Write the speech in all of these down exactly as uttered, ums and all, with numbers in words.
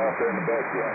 off there in the backyard.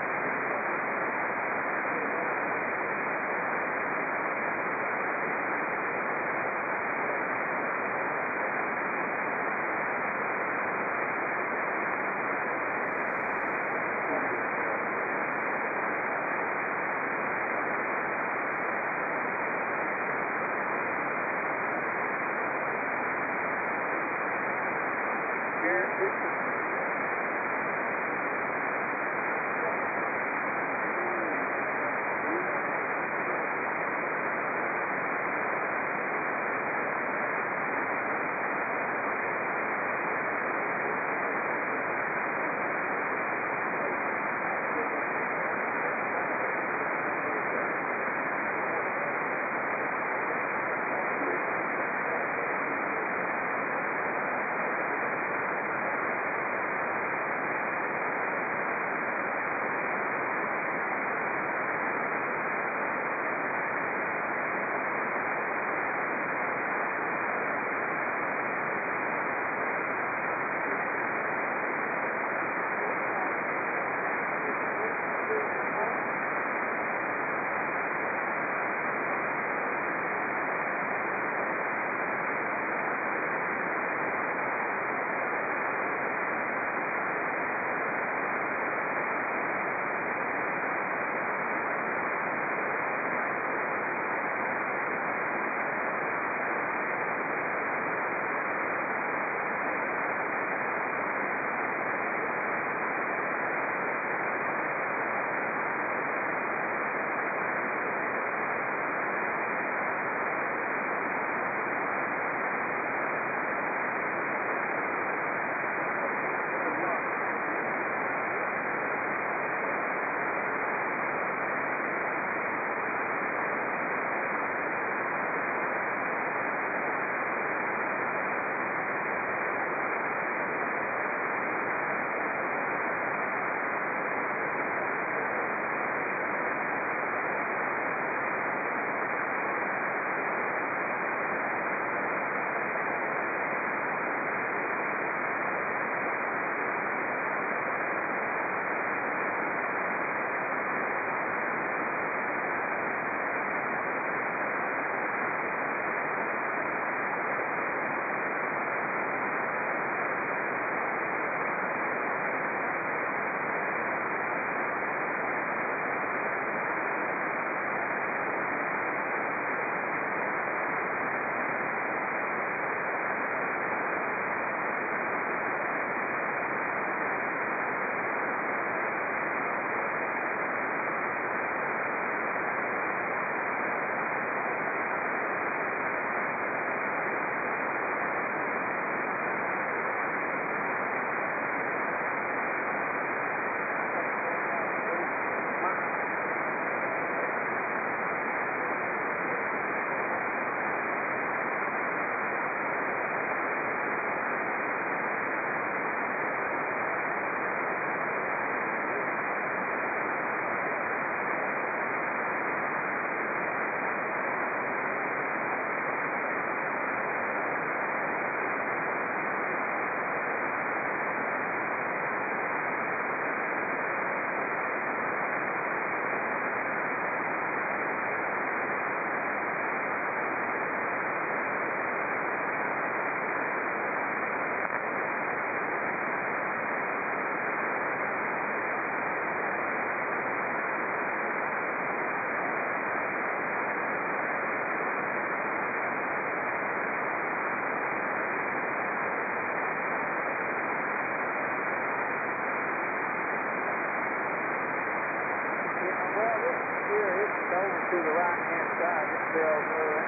To the right-hand side, this tells her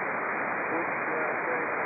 which uh,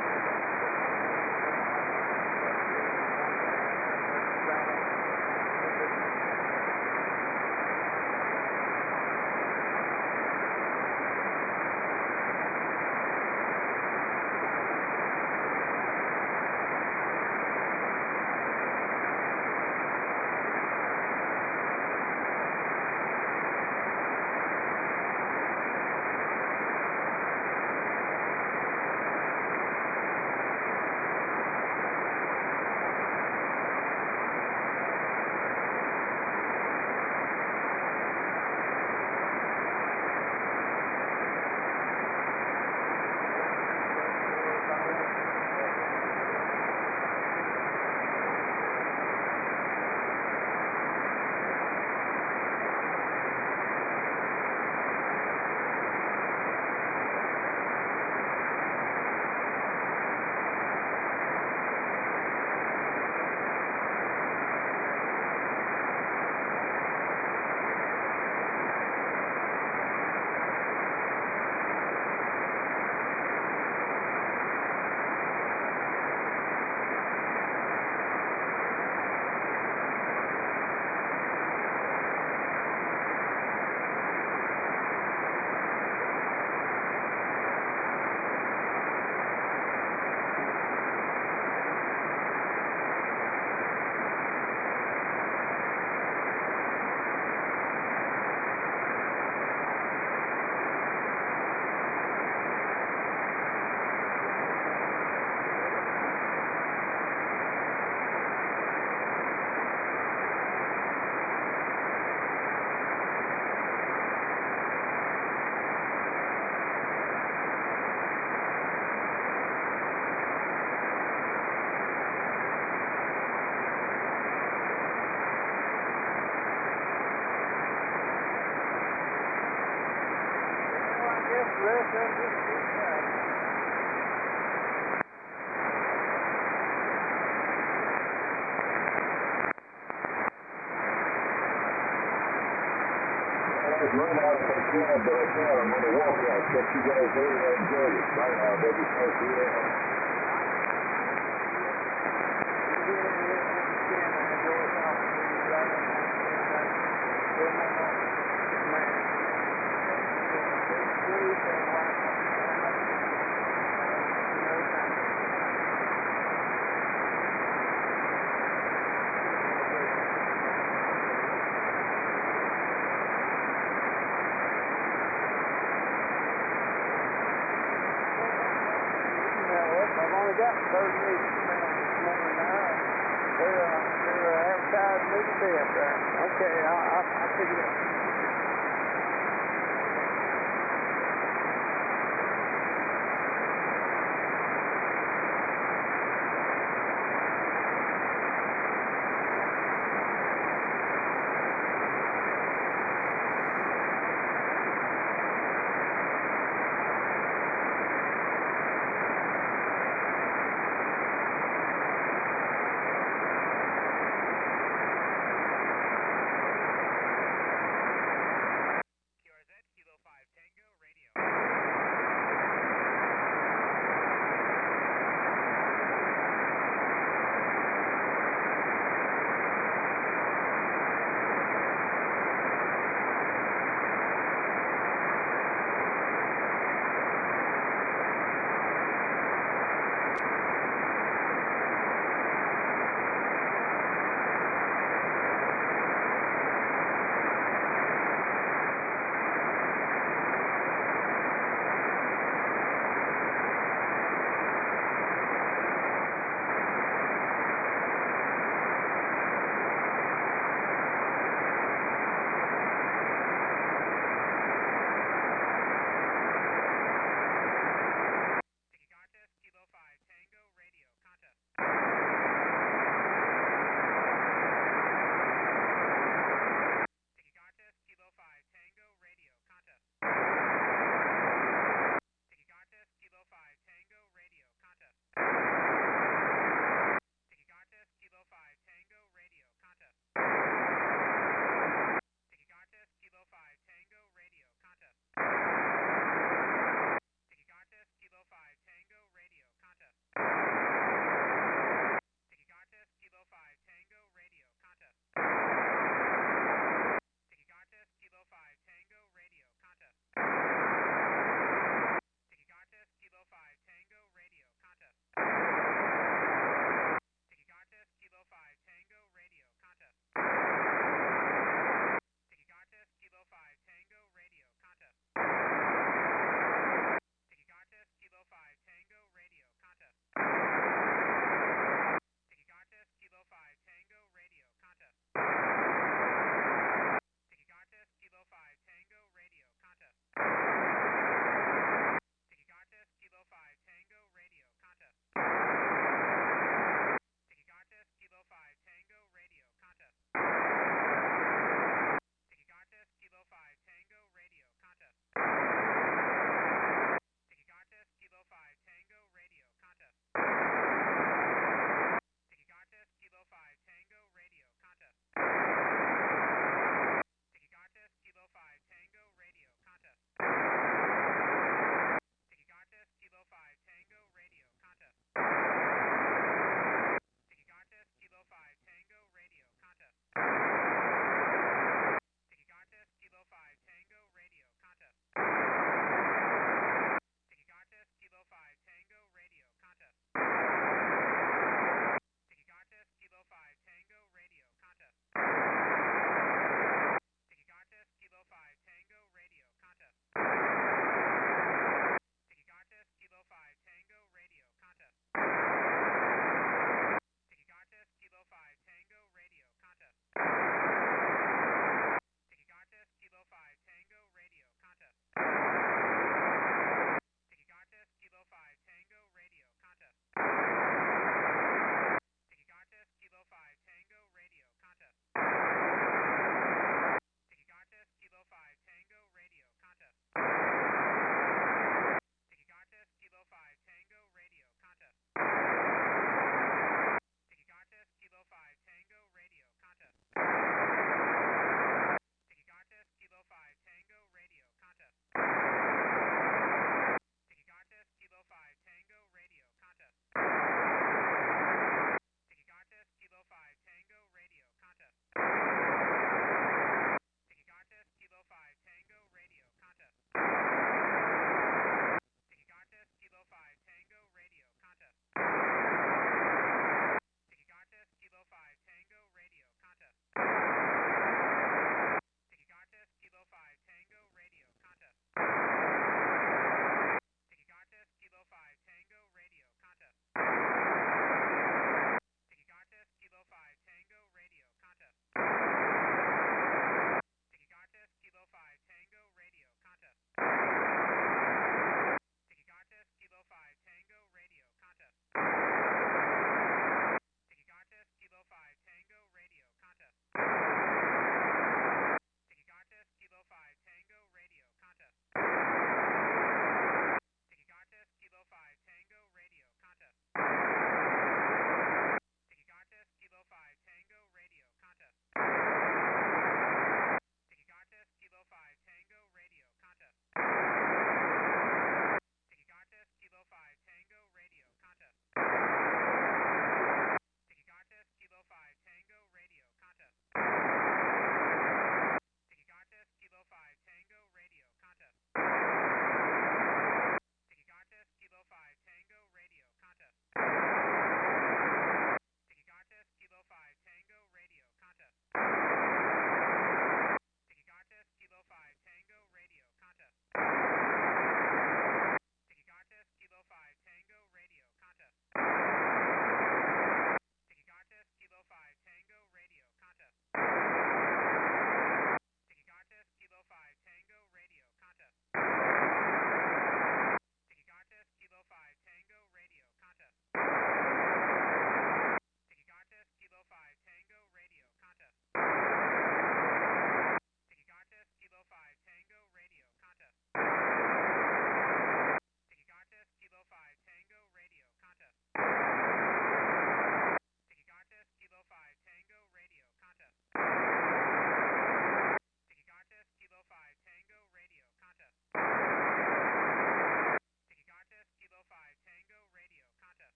rest of them just keep back. Run out of the club, but I can't. I'm going to walk out. Catch you guys later. I enjoy it. Bye now, baby. Thank you. I've only got thirty-eight emails this morning now. They're, uh, they're uh, advertising me to death there. Okay, I'll, I'll, I'll pick it up.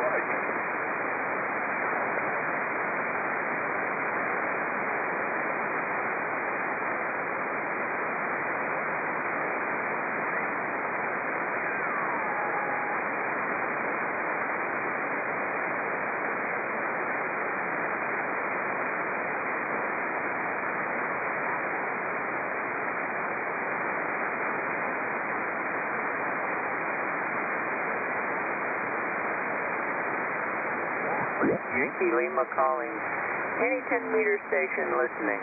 Yankee Lima calling. Any ten meter station listening.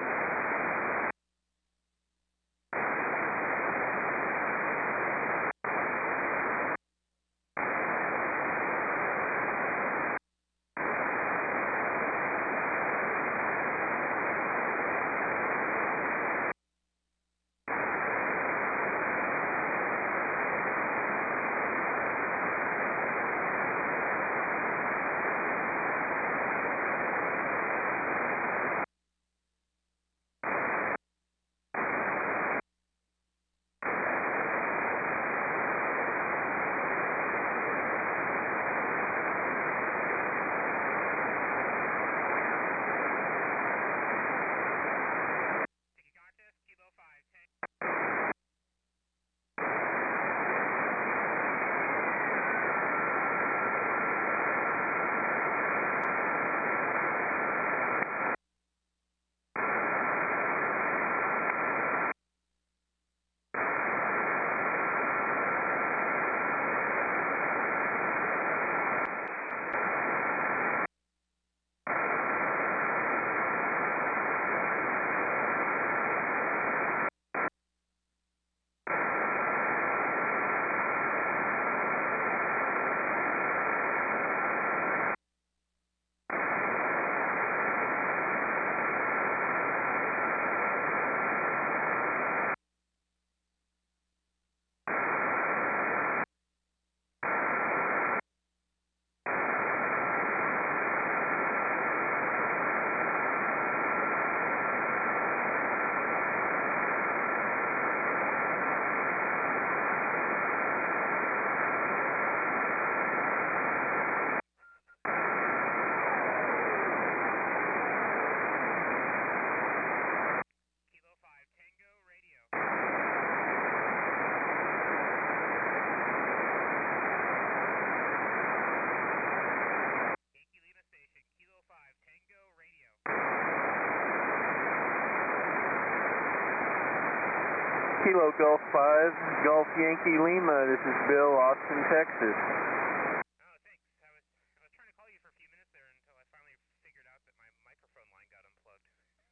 Kilo Golf five, Golf Yankee Lima. This is Bill, Austin, Texas. Oh, thanks. I was, I was trying to call you for a few minutes there until I finally figured out that my microphone line got unplugged.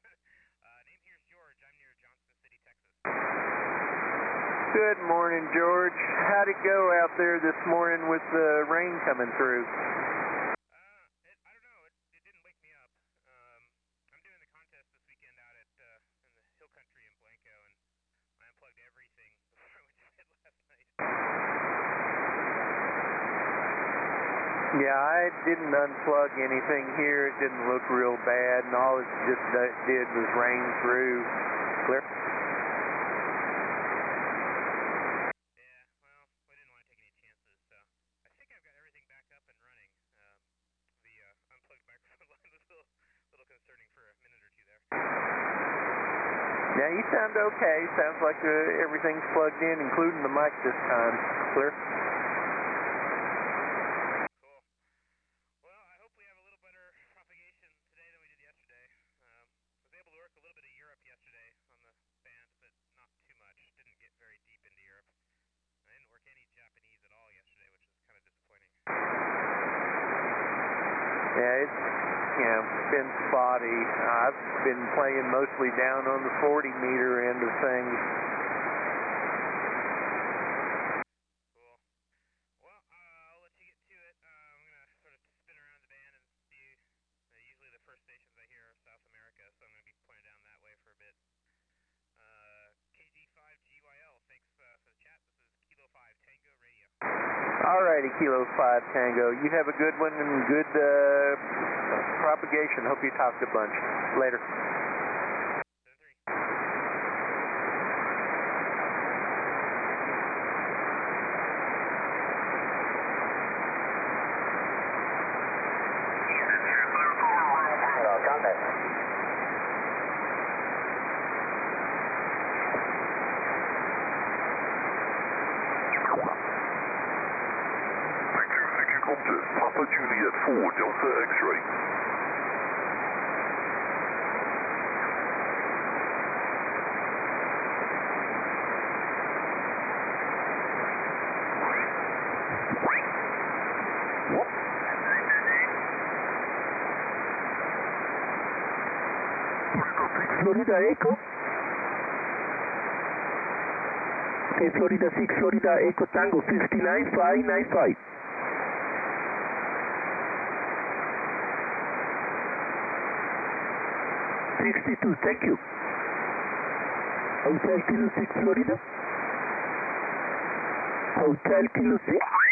uh, name here's George. I'm near Johnson City, Texas. Good morning, George. How'd it go out there this morning with the rain coming through? Uh, it, I don't know. It, it didn't wake me up. Um, I'm doing the contest this weekend out at uh, in the hill country in Blanco, and I unplugged everything before I went to bed last night. Yeah, I didn't unplug anything here. It didn't look real bad, and all it just did was rain through. Clear? Yeah, well, I didn't want to take any chances, so I think I've got everything back up and running. Um, the uh, unplugged microphone line was a little, little concerning for a minute or two there. Yeah, you sound okay. Sounds like uh, everything's plugged in, including the mic this time. Clear? Cool. Well, I hope we have a little better propagation today than we did yesterday. Um, was able to work a little bit of Europe yesterday on the band, but not too much. Didn't get very deep into Europe. I didn't work any Japanese at all yesterday, which is kind of disappointing. Yeah, it's, you know, been spotty. I've been playing mostly down on the forty meter end of things. Cool. Well, uh, I'll let you get to it. Uh, I'm going to sort of spin around the band and see. Uh, usually the first stations I hear are South America, so I'm going to be pointed down that way for a bit. Uh, K G five G Y L, thanks uh, for the chat. This is Kilo five Tango Radio. Alrighty, Kilo five Tango. You have a good one and good uh, propagation. Hope you talked a bunch. Later. seven three. Compton, Papa Juliet four, Delta X-ray. Florida Echo. Okay, Florida six, Florida Echo Tango five nine five nine five. sixty-two, thank you. Hotel Kilo six, Florida. Hotel Kilo six.